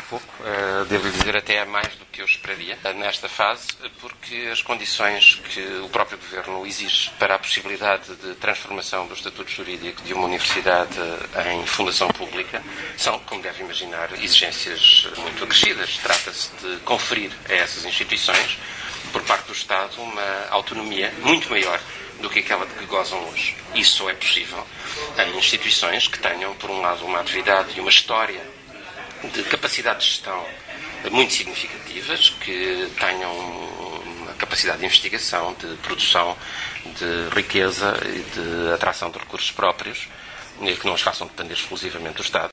pouco, devo dizer até mais do que eu esperaria nesta fase, porque as condições que o próprio Governo exige para a possibilidade de transformação do estatuto jurídico de uma universidade em fundação pública são, como deve imaginar, exigências muito acrescidas. Trata-se de conferir a essas instituições, por parte do Estado, uma autonomia muito maior do que aquela de que gozam hoje. Isso só é possível em instituições que tenham, por um lado, uma atividade e uma história de capacidade de gestão muito significativas, que tenham uma capacidade de investigação, de produção de riqueza e de atração de recursos próprios, que não os façam depender exclusivamente do Estado.